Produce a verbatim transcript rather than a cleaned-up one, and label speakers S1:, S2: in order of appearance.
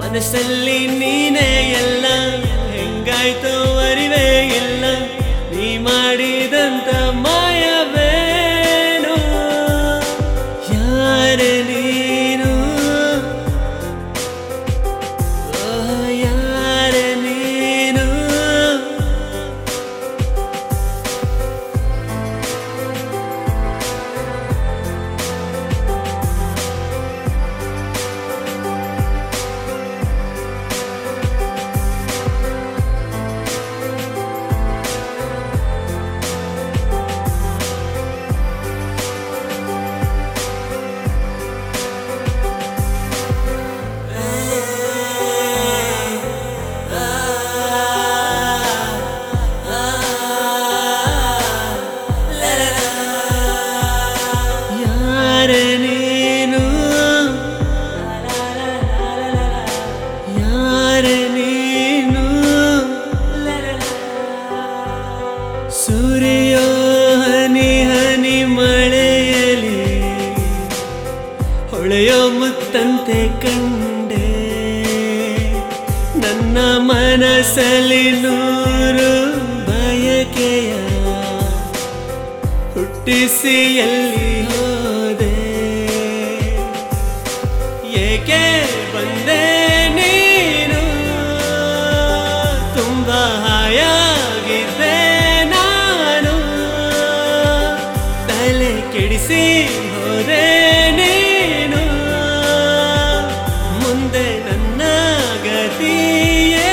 S1: ಮನಸ್ಸಲ್ಲಿ ನೀನೇ ಎಲ್ಲ ಹೆಂಗಾಯ್ತೋ ಅರಿವೇ ಇಲ್ಲ ನೀ ಮಾಡಿದಂತ ಮಾಯವೇನು ಯಾರೇ ನೀನು ಯಾರೇ ನೀನು ಸೂರ್ಯೋ ಹನಿ ಹನಿ ಮಳೆಯಲಿ ಹೊಳೆಯೋ ಮುತ್ತಂತೆ ಕಂಡೆ ನನ್ನ ಮನಸ್ಸಲ್ಲಿ ನೂರು ಬಯಕೆಯ ಹುಟ್ಟಿಸಿ ಎಲ್ಲಿ ಹೋದೆ ಏಕೆ ಬಂದೆ ನೀನು ತುಂಬಾ ಹಾಯಾಗಿದ್ದೆ ಕೆಡಿಸಿ ಹೋದೆ ನೀನು ಮುಂದೆ ನನ್ನ ಗತಿ